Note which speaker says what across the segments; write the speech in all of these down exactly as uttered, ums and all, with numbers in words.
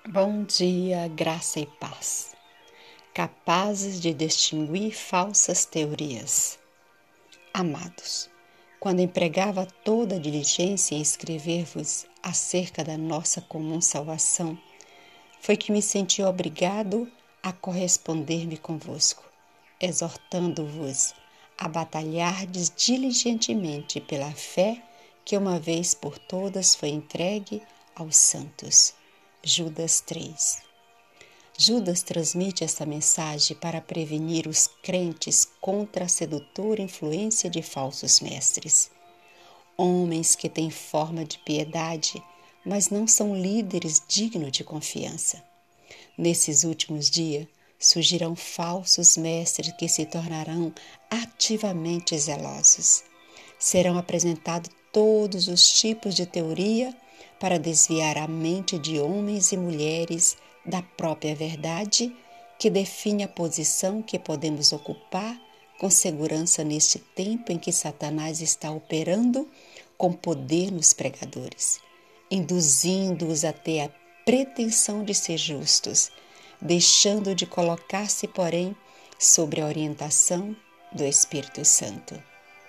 Speaker 1: Bom dia, graça e paz, capazes de distinguir falsas teorias. Amados, quando empregava toda a diligência em escrever-vos acerca da nossa comum salvação, foi que me senti obrigado a corresponder-me convosco, exortando-vos a batalhardes diligentemente pela fé que uma vez por todas foi entregue aos santos. Judas três. Judas transmite esta mensagem para prevenir os crentes contra a sedutora influência de falsos mestres. Homens que têm forma de piedade, mas não são líderes dignos de confiança. Nesses últimos dias, surgirão falsos mestres que se tornarão ativamente zelosos. Serão apresentados todos os tipos de teoria para desviar a mente de homens e mulheres da própria verdade que define a posição que podemos ocupar com segurança neste tempo em que Satanás está operando com poder nos pregadores, induzindo-os a ter a pretensão de ser justos, deixando de colocar-se, porém, sobre a orientação do Espírito Santo.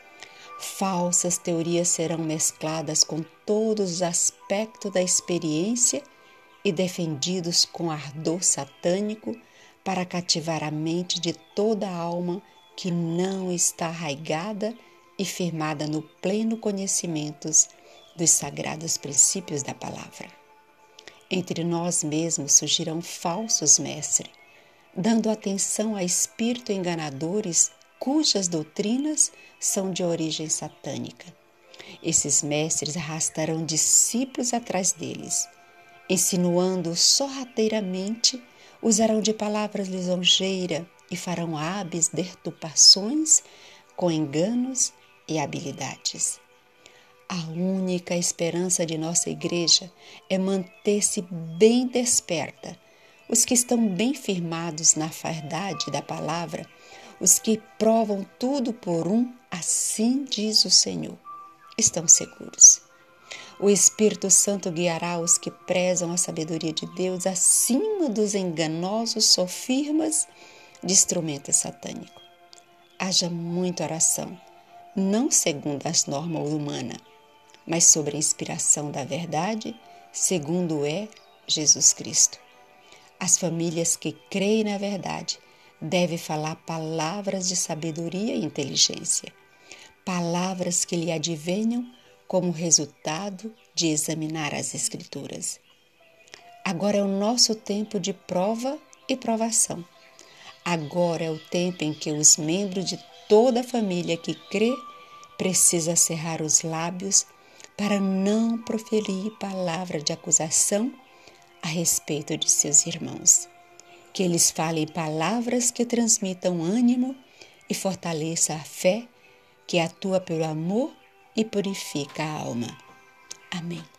Speaker 1: Falsas teorias serão mescladas com todos os aspectos da experiência e defendidos com ardor satânico para cativar a mente de toda a alma que não está arraigada e firmada no pleno conhecimento dos sagrados princípios da palavra. Entre nós mesmos surgirão falsos mestres, dando atenção a espíritos enganadores cujas doutrinas são de origem satânica. Esses mestres arrastarão discípulos atrás deles, insinuando sorrateiramente, usarão de palavras lisonjeiras e farão hábeis deturpações com enganos e habilidades. A única esperança de nossa igreja é manter-se bem desperta. Os que estão bem firmados na verdade da palavra, os que provam tudo por um, assim diz o Senhor, estão seguros. O Espírito Santo guiará os que prezam a sabedoria de Deus acima dos enganosos sofismas de instrumento satânico. Haja muita oração, não segundo as normas humanas, mas sobre a inspiração da verdade, segundo é Jesus Cristo. As famílias que creem na verdade devem falar palavras de sabedoria e inteligência, palavras que lhe advenham como resultado de examinar as Escrituras. Agora é o nosso tempo de prova e provação. Agora é o tempo em que os membros de toda a família que crê precisa cerrar os lábios para não proferir palavra de acusação a respeito de seus irmãos. Que eles falem palavras que transmitam ânimo e fortaleçam a fé que atua pelo amor e purifica a alma. Amém.